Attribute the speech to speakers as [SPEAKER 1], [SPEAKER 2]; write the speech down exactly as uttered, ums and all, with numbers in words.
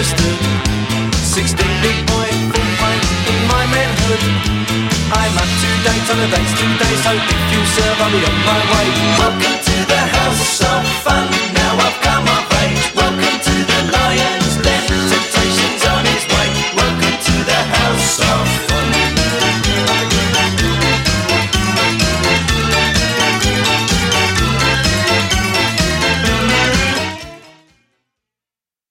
[SPEAKER 1] understood. Sixteen big boy, full pint in my manhood. I'm up to date on the dates today, so if you serve, I'll be on my way. Welcome to the house of fun.